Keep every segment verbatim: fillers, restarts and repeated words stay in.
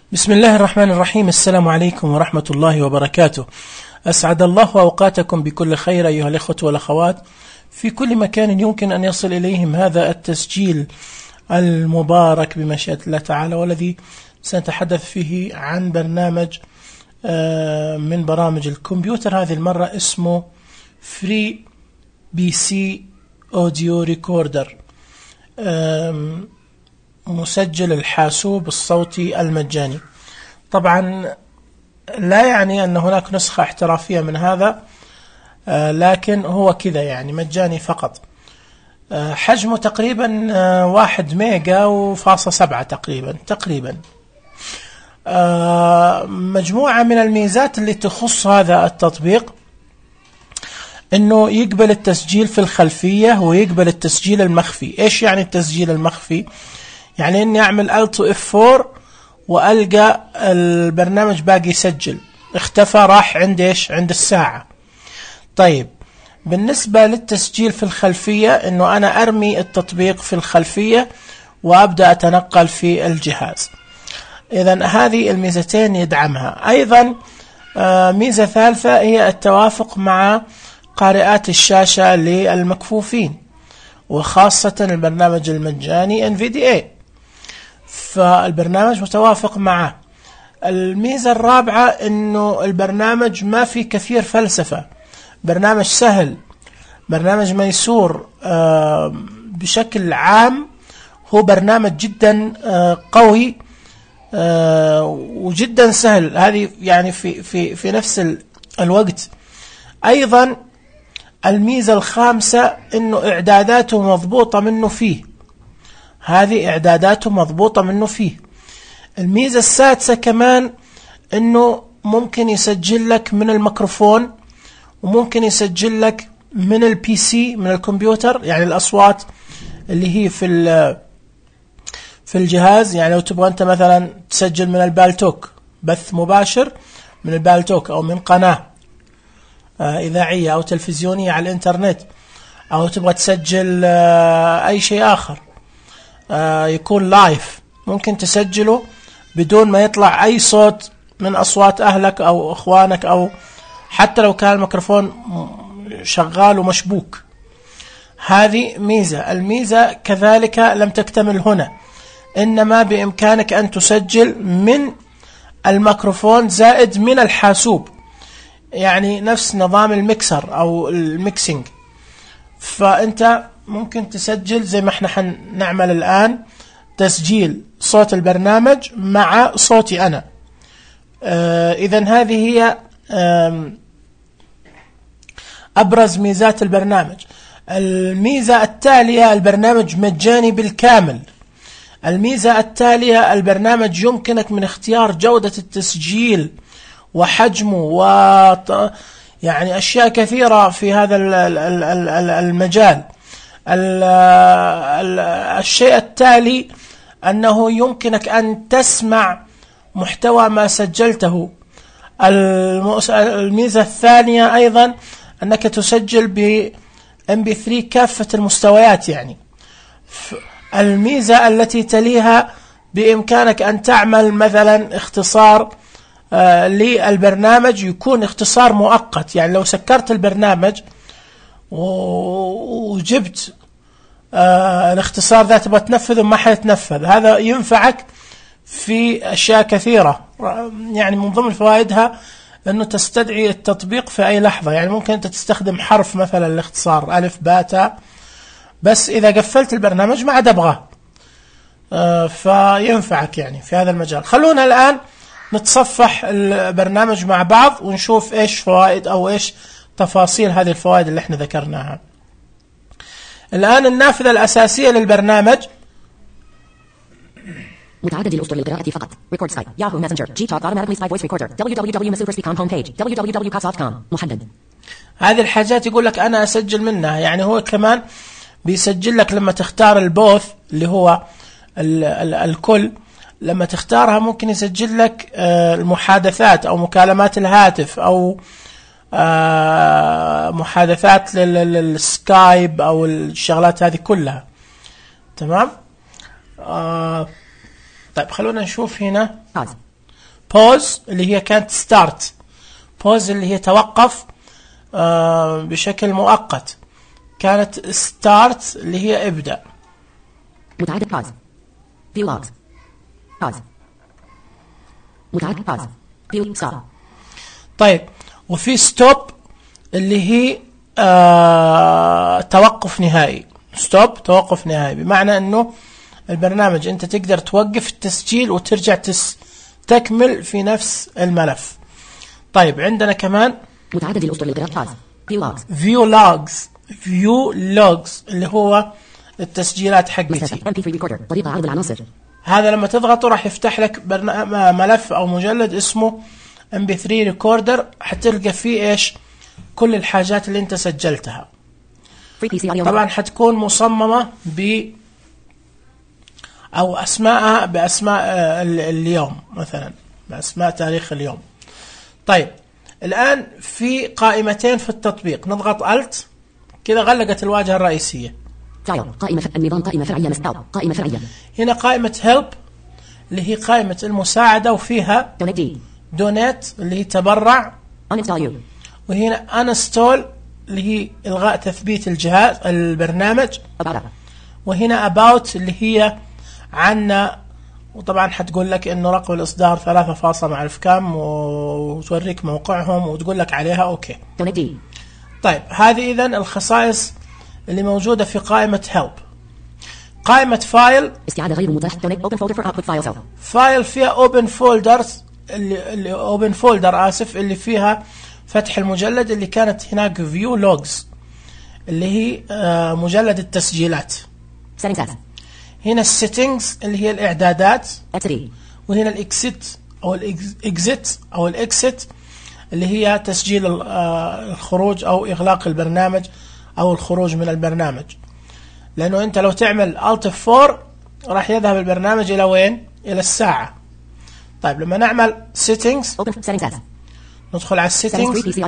بسم الله الرحمن الرحيم. السلام عليكم ورحمة الله وبركاته. أسعد الله أوقاتكم بكل خير أيها الإخوة والأخوات في كل مكان يمكن أن يصل إليهم هذا التسجيل المبارك بمشيئة الله تعالى، والذي سنتحدث فيه عن برنامج من برامج الكمبيوتر. هذه المرة اسمه فري بي سي أوديو ريكوردر، مسجل الحاسوب الصوتي المجاني. طبعا لا يعني أن هناك نسخة احترافية من هذا، لكن هو كذا يعني مجاني فقط. حجمه تقريبا واحد ميجا وفاصلة سبعة تقريبا تقريبا مجموعة من الميزات اللي تخص هذا التطبيق انه يقبل التسجيل في الخلفية ويقبل التسجيل المخفي. ايش يعني التسجيل المخفي؟ يعني اني اعمل الت اف أربعة والقى البرنامج باقي يسجل، اختفى راح عند ايش؟ عند الساعة. طيب بالنسبة للتسجيل في الخلفية، انه انا ارمي التطبيق في الخلفية وابدأ اتنقل في الجهاز. اذا هذه الميزتين يدعمها. ايضا ميزة ثالثة هي التوافق مع قارئات الشاشة للمكفوفين، وخاصة البرنامج المجاني إن في دي إيه، فالبرنامج متوافق معه. الميزة الرابعة انه البرنامج ما في كثير فلسفة، برنامج سهل، برنامج ميسور. بشكل عام هو برنامج جدا قوي وجدا سهل، هذه يعني في في في نفس الوقت. ايضا الميزة الخامسة انه اعداداته مضبوطة منه فيه، هذه اعداداته مضبوطة منه فيه. الميزة السادسة كمان انه ممكن يسجل لك من الميكروفون، وممكن يسجل لك من البي سي، من الكمبيوتر، يعني الاصوات اللي هي في في الجهاز. يعني لو تبغى انت مثلا تسجل من البالتوك بث مباشر من البالتوك، او من قناة إذاعية أو تلفزيونية على الإنترنت، أو تبغى تسجل أي شيء آخر يكون لايف، ممكن تسجله بدون ما يطلع أي صوت من أصوات أهلك أو إخوانك، أو حتى لو كان الميكروفون شغال ومشبوك. هذه ميزة. الميزة كذلك لم تكتمل هنا، إنما بإمكانك أن تسجل من الميكروفون زائد من الحاسوب، يعني نفس نظام الميكسر أو الميكسينج. فأنت ممكن تسجل زي ما احنا حنعمل الآن، تسجيل صوت البرنامج مع صوتي أنا. آه إذن هذه هي آه أبرز ميزات البرنامج. الميزة التالية، البرنامج مجاني بالكامل. الميزة التالية، البرنامج يمكنك من اختيار جودة التسجيل وحجمه و يعني أشياء كثيرة في هذا المجال. الشيء التالي أنه يمكنك أن تسمع محتوى ما سجلته. الميزة الثانية أيضا أنك تسجل ب إم بي ثري كافة المستويات. يعني الميزة التي تليها بإمكانك أن تعمل مثلا اختصار آه للبرنامج، يكون اختصار مؤقت. يعني لو سكرت البرنامج وجبت آه الاختصار ذا تبغى تنفذه ما حيتنفذ. هذا ينفعك في أشياء كثيرة. يعني من ضمن فوائدها أنه تستدعي التطبيق في أي لحظة. يعني ممكن أنت تستخدم حرف مثلا الاختصار ألف باتا، بس إذا قفلت البرنامج ما عاد أبغاه. آه فينفعك يعني في هذا المجال. خلونا الآن نتصفح البرنامج مع بعض ونشوف إيش فوائد أو إيش تفاصيل هذه الفوائد اللي احنا ذكرناها. الآن النافذة الأساسية للبرنامج: متعدد الأسطر للقراءة فقط. ريكورد سكايب، ياهو ماسنجر، جي توك، automatically سكايب فويس ريكوردر، دبليو دبليو دبليو دوت مسوفر سبيك كوم هوم بيج، دبليو دبليو دبليو دوت كاسوفت دوت كوم. محدد. هذه الحاجات يقول لك أنا أسجل منها. يعني هو كمان بيسجل لك لما تختار البوث اللي هو ال ال الكل، لما تختارها ممكن يسجل لك المحادثات أو مكالمات الهاتف أو محادثات للسكايب أو الشغلات هذه كلها. تمام. آه طيب خلونا نشوف هنا. pause اللي هي كانت start. pause اللي هي توقف آه بشكل مؤقت. كانت start اللي هي ابدأ. متعدد pause. view logs. pause. متعدد pause. view stop. طيب وفي stop اللي هي آه توقف نهائي. stop توقف نهائي بمعنى انه البرنامج انت تقدر توقف التسجيل وترجع تستكمل في نفس الملف. طيب عندنا كمان متعدد الاسطر للقراءة pause. view logs. view logs. view logs اللي هو التسجيلات حقتي. إم بي ثري recorder. طريقة عرض العناصر. هذا لما تضغطه راح يفتح لك ملف او مجلد اسمه إم بي ثري recorder. حتلقى فيه ايش؟ كل الحاجات اللي انت سجلتها. طبعا حتكون مصممة ب او اسماءها باسماء اليوم مثلا باسماء تاريخ اليوم. طيب الان في قائمتين في التطبيق. نضغط الت كذا غلقت الواجهة الرئيسية. قائمة النظام قائمة فرعية مسطاب قائمة فرعية. هنا قائمة هيلب اللي هي قائمة المساعدة وفيها دونيت اللي هي تبرع. وهنا انستول اللي هي الغاء تثبيت الجهاز البرنامج. وهنا about اللي هي عنا وطبعا حتقول لك انه رقم الاصدار ثلاثة فاصلة ما اعرف كم وتوريك موقعهم وتقول لك عليها اوكي. طيب هذه اذا الخصائص اللي موجودة في قائمة help. قائمة فايل استعادة غير متاح. open folder for output files. فايل فيها open folders اللي, اللي open folder اسف اللي فيها فتح المجلد اللي كانت هناك view logs اللي هي آه مجلد التسجيلات. settings. هنا السيتنجز اللي هي الاعدادات. اكسيت. وهنا الاكسيت او الاكزيت او الاكسيت اللي هي تسجيل الخروج او اغلاق البرنامج او الخروج من البرنامج. لانه انت لو تعمل الت اف فور راح يذهب البرنامج الى وين؟ الى الساعة. طيب لما نعمل settings ندخل على السيتنجز.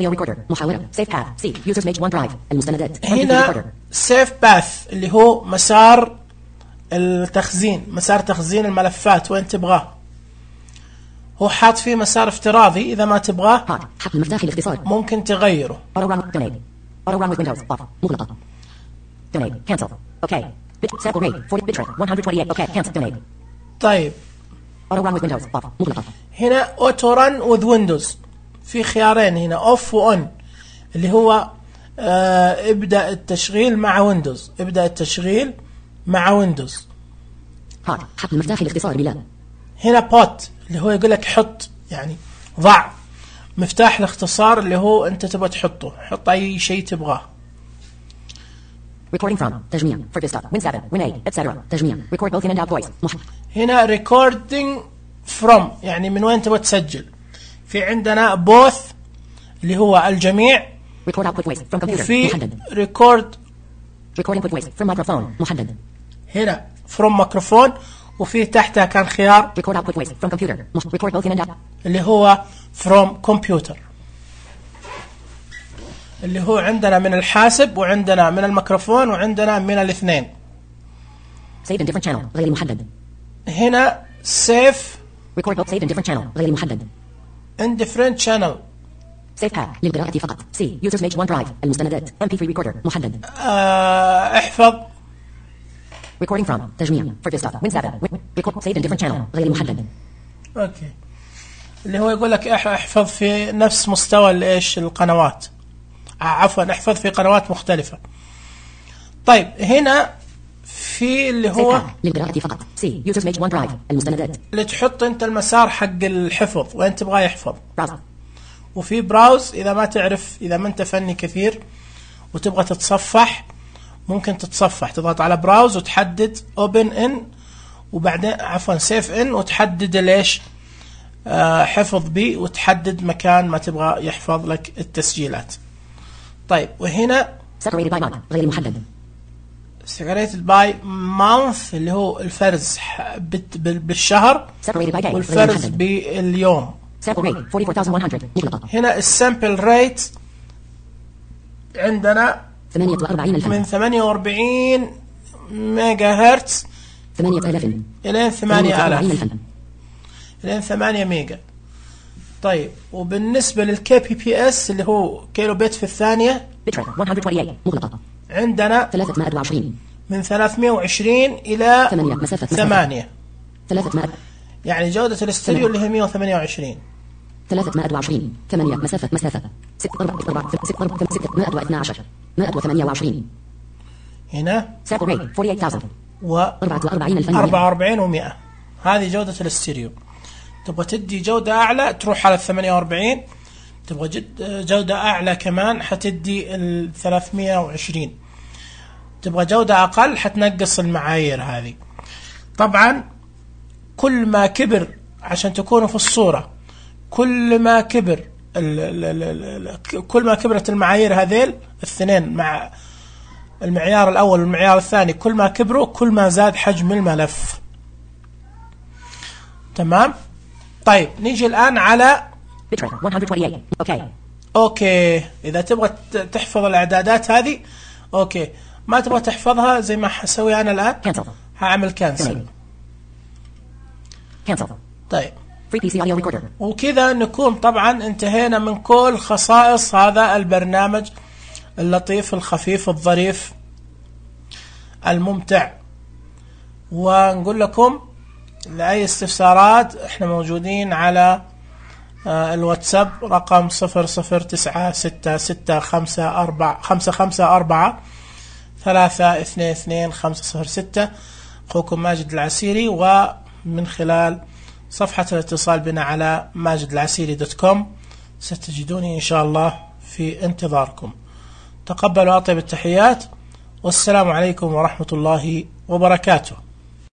هنا سيف باث اللي هو مسار التخزين مسار تخزين الملفات وين تبغاه. هو حاط فيه مسار افتراضي إذا ما تبغاه ممكن تغيره. طيب هنا اوتو رن وذ ويندوز في خيارين هنا اوف واون اللي هو آه ابدأ التشغيل مع ويندوز. ابدأ التشغيل مع ويندوز. حط المفتاح الاختصار بلا. هنا بوت اللي هو يقول لك حط يعني ضع مفتاح الاختصار اللي هو انت تبغى تحطه. حط اي شيء تبغاه. recording from تجميع for this win seven win eight et cetera تجميع record both in and out voice. هنا recording from يعني من وين تبغى تسجل. في عندنا both اللي هو الجميع. record output voice from computer في محدد. record recording input voice from microphone محدد. هنا from microphone وفي تحتها كان خيار record output voice from computer record both in and out اللي هو from computer اللي هو عندنا من الحاسب وعندنا من الميكروفون وعندنا من الاثنين. save in different channel غير محدد. هنا save record both save in different channel غير محدد. in different channel save path للقراءة فقط. C users mage one drive المستندات إم بي ثري recorder محدد. آه احفظ recording from تجميع for this win seven record save in different channel غير محدد. اوكي اللي هو يقول لك احفظ في نفس مستوى الايش القنوات. عفوا احفظ في قنوات مختلفة. طيب هنا في اللي هو للقراءة فقط. سي users mage one drive المستندات اللي تحط انت المسار حق الحفظ وين تبغاه يحفظ. براوز. وفي براوز اذا ما تعرف اذا ما انت فني كثير وتبغى تتصفح ممكن تتصفح تضغط على براوز وتحدد open in وبعدين عفوا save in وتحدد ليش آه حفظ بي وتحدد مكان ما تبغى يحفظ لك التسجيلات. طيب وهنا separated by month غير محدد. separated by month اللي هو الفرز بالشهر والفرز باليوم. sample rate forty four thousand one hundred مطلقة. هنا السامبل ريت عندنا ثمانية وأربعين ألف من ثمانية وأربعين ميجا هرتز ثمانية آلاف إلى ثمانية آلاف إلى ثمانية ميجا. طيب وبالنسبة للكي بي بي اس اللي هو كيلو بت في الثانية بت ريت مئة وثمانية وعشرين مغلقة. عندنا ثلاثمائة وعشرين من ثلاثمائة وعشرين إلى ثمانية مسافة ثمانية. ثلاثمائة يعني جودة الاستوديو اللي هي مئة وثمانية وعشرين. ثلاثمائة وعشرين ثمانية مسافة مسافة ست أربعة أربعة ست أربعة ست مائة واثني عشر مائة وثمانية وعشرين. هنا sample rate forty eight thousand و أربعة وأربعين ألف أربعة وأربعين ومئة. هذه جودة الاستيريو. تبغى تدي جودة أعلى تروح على الثمانية وأربعين، تبغى جد جودة أعلى كمان حتدي الثلاثمائة وعشرين، تبغى جودة أقل حتنقص المعايير هذه. طبعا كل ما كبر عشان تكونوا في الصورة، كل ما كبر ال ال ال ال كل ما كبرت المعايير هذيل الاثنين مع المعيار الأول والمعيار الثاني، كل ما كبروا كل ما زاد حجم الملف. تمام. طيب نيجي الآن على مئة وثمانية وعشرين. اوكي اوكي. اذا تبغى تحفظ الاعدادات هذه اوكي، ما تبغى تحفظها زي ما حسوي انا الان كانسل. هعمل كانسل. كانسل. طيب Free بي سي audio recorder. وكذا نكون طبعا انتهينا من كل خصائص هذا البرنامج اللطيف الخفيف الظريف الممتع. ونقول لكم لأي استفسارات احنا موجودين على الواتساب رقم صفر صفر تسعة ستة ستة خمسة أربعة خمسة خمسة أربعة ثلاثة اثنين اثنين خمسة صفر ستة. أخوكم ماجد العسيري، ومن خلال صفحة الاتصال بنا على ماجد العسيري دوت كوم ستجدوني إن شاء الله في انتظاركم. تقبلوا أطيب التحيات، والسلام عليكم ورحمة الله وبركاته.